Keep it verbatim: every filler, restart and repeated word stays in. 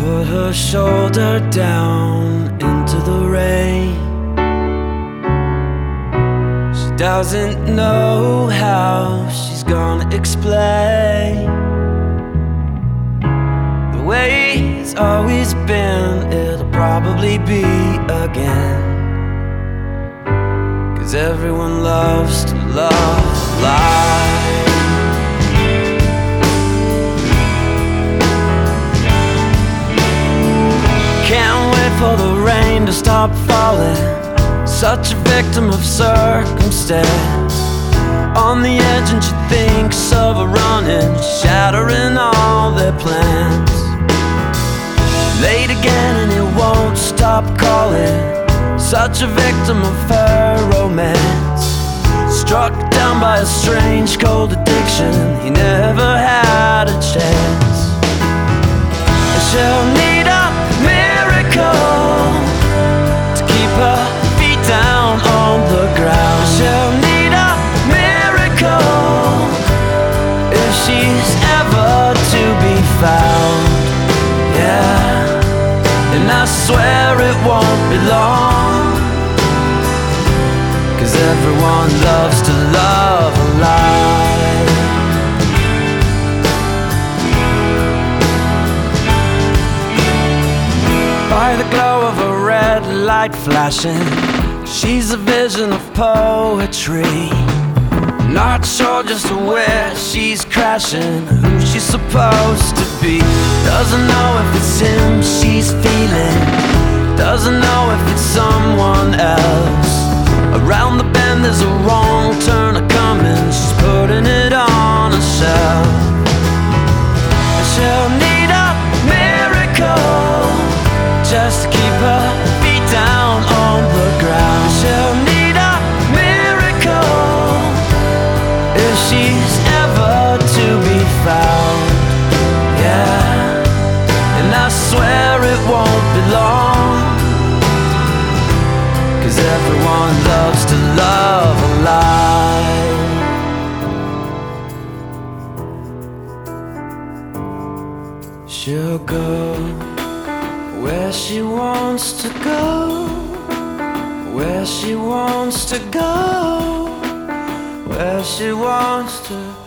put her shoulder down into the rain. She doesn't know how she's gonna explain the way it's always been, it'll probably be again. 'Cause everyone loves to love life. Can't wait for the rain to stop falling. Such a victim of circumstance. On the edge and she thinks of a running, shattering all their plans. Late again and he won't stop calling. Such a victim of her romance. Struck down by a strange cold addiction, he never had a chance. And she'll need a miracle to keep her feet down on the ground. She'll need a miracle if she's ever to be found. Yeah, and I swear it won't be long, 'cause everyone loves to love alive. By the glow of a red light flashing, she's a vision of poetry. Not sure just where she's crashing, who she's supposed to be. Doesn't know if it's him she's feeling, doesn't know if it's someone else. Around the bend there's a wrong turn a-coming, she's putting it on a shelf. And she'll need a miracle just to keep her feet down on the ground. She'll need a miracle if she's ever to be found. Yeah, and I swear it won't be long, 'cause everyone loves to love alive. She'll go where she wants to go, where she wants to go, where she wants to